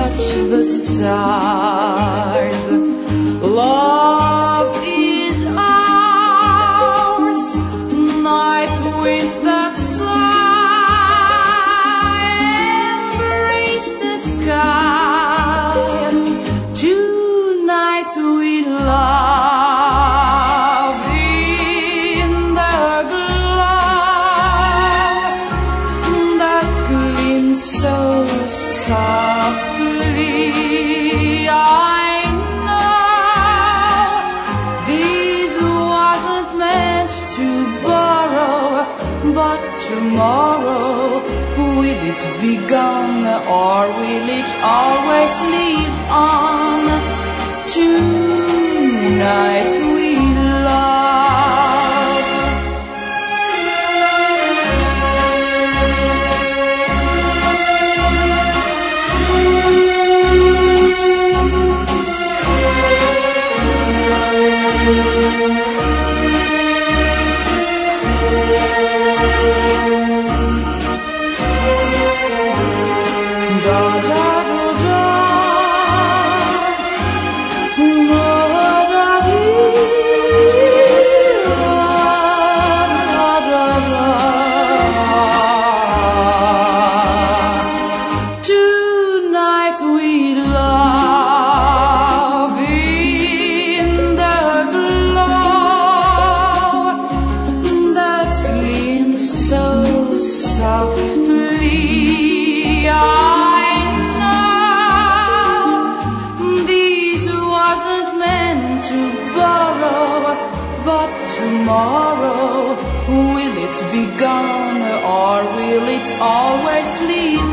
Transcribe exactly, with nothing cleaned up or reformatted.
touch the stars. Love is ours, night winds that sigh, embrace the sky. Tonight we love in the glow that gleams so softly. I know this wasn't meant to borrow, but tomorrow will it be gone, or will it always live on? Tonight we love. Da da da da, da da dee, da da da. Tonight we love in the glow that gleams so softly. I know this wasn't meant to borrow, but tomorrow will it be gone, or will it always live